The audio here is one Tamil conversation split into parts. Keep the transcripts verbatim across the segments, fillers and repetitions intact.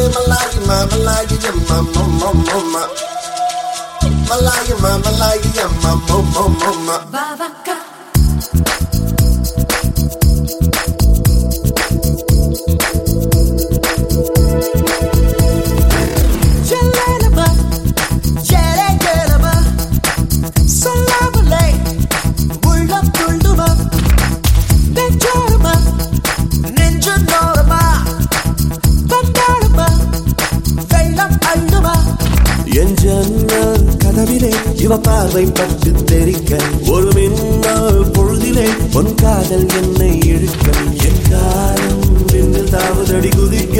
Malaya, Malaya, mama, mama, mama. Malaya, Malaya, mama, mama, mama. Vavaka. Jalanaba, jalagalaba, salamale, ulla pulluma, nenjarama, nenjanorama, vandalama, vellam alluma. என் ஜன்னல் கதவிலே இவ பார்வை பட்டு தெரிக்க ஒரு மின்னல் பொழுதிலே பொன் காதல் என்னை இழுக்க என் காலம் விண்ணில் தாவதடி குதிக்க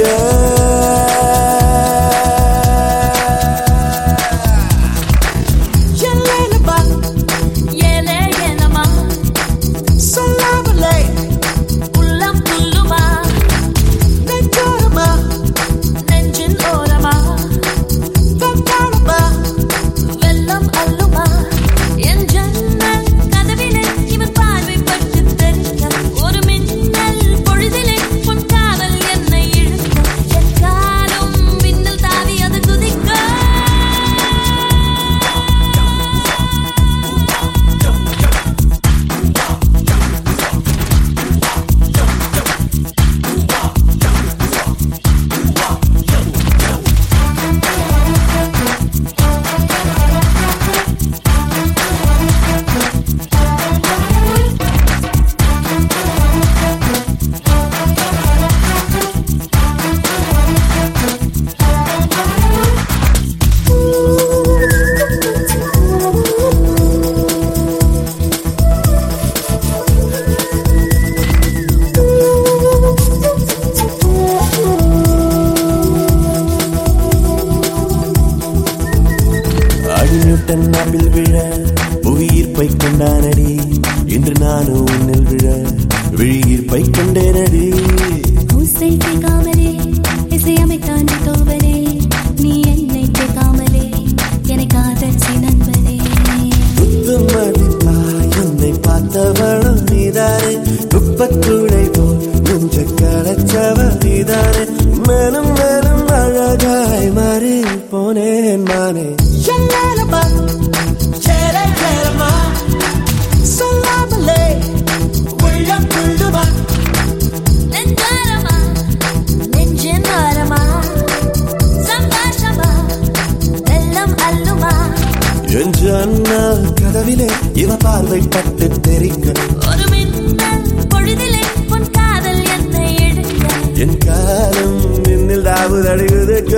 நாம்பில் விழ புவியீர்ப்பை கொண்டானடி இன்று நானும் உன்னில் விழ விழியீர்ப்பை கொண்டேனடி ஊசை கேட்காமலே இசையமைத்தான் தோவனே நீ என்னை கேட்காமலே என்னை காதல் நண்பனே புத்து மதிப்பா என்னை பார்த்தவளும் நீதானே குப்பக்கூடை போல் நெஞ்ச களைச்சவள் நீதானே மேலும் மேலும் அழகாய் மாறி போனேன் மானே Jalanaba, jalagalaba, salamale, ulla pulluma, nenjarama, nenjanarama, sambashama, vellam alluma. என் ஜன்னல் கதவிலே இவ பார்வை பட்டு தெரிக்க ஒரு மின்னல் பொழுதிலே பொன் காதல் என்னை எடுக்க என் காலம் மின்னில் தாவுதடி குதிக்க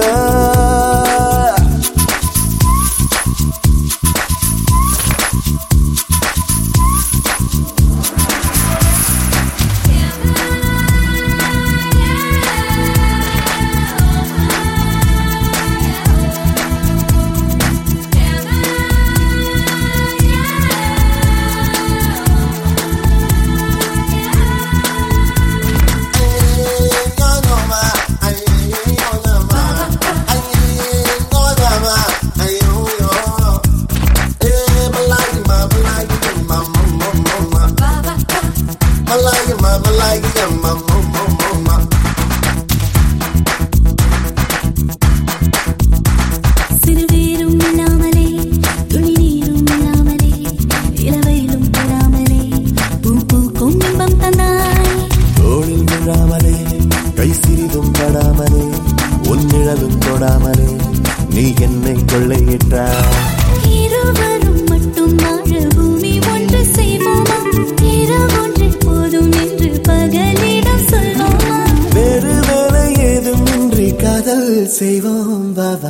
கை சிறிதும் படாமலே உன்னிழலும் தொடாமலே நீ என்னை கொள்ளையிட்டாய் இருவரும் மட்டும் வாழ பூமி ஒன்று செய்வோமா இரவொன்று போதும் என்று பகலிடம் சொல்வோமா வேறு வேலை ஏதுமின்றி காதல் செய்வோம் பாபா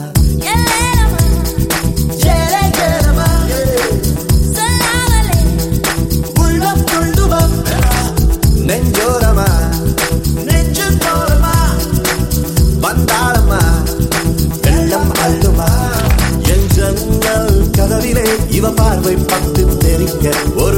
நெஞ்சோரமா நெஞ்சு தோரமா வந்தாளமா வெள்ளம் அள்ளுமா என் ஜன்னல் கதவிலே இவ பார்வை பட்டு தெரிக்க ஒரு